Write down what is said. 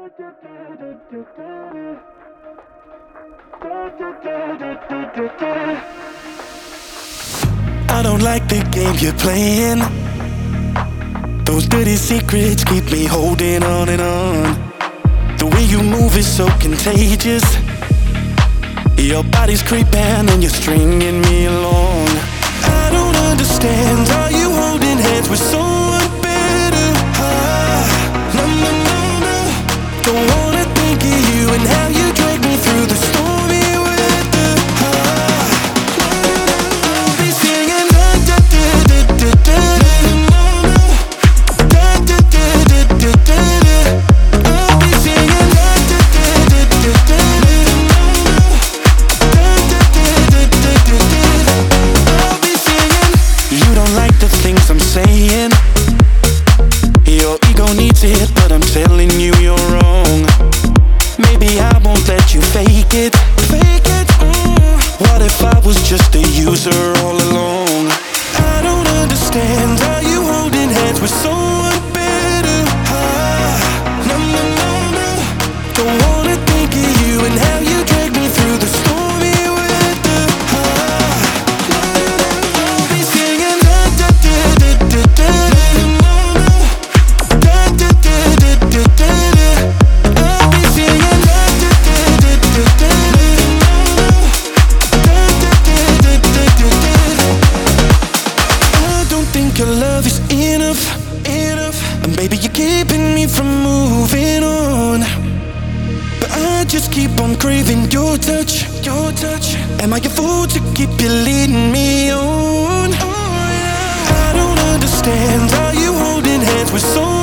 I don't like the game you're playing. Those dirty secrets keep me holding on and on. The way you move is so contagious. Your body's creeping and you're stringing me along. I don't understand, are you holding hands with someone better? No, no, no, no. Don't wanna think of you and how you drag me through the stormy weather. I'll be singing da da da da da da. No, no. Da da da da da da. I'll be singing da da da da da da. No, no. Da da da da da da. I'll be singing. You don't like the things I'm saying. Your ego needs it, but I'm telling you you're wrong. Maybe I won't let you fake it. Fake it. What if I was just a user all along? I don't understand. Are you holding hands with someone better? No, no, no, no. Don't wanna think of you and how you drag me through the stormy weather. I'll be singing da da da da da da. No, no. Da da da da da da. I'll be singing da da da da da da. No, no. Da da da da da da da. I don't think your love is enough, enough. And baby, you're keeping me from moving on. But I just keep on craving your touch, your touch. Am I a fool to keep you leading me on? I don't understand. Are you holding hands with someone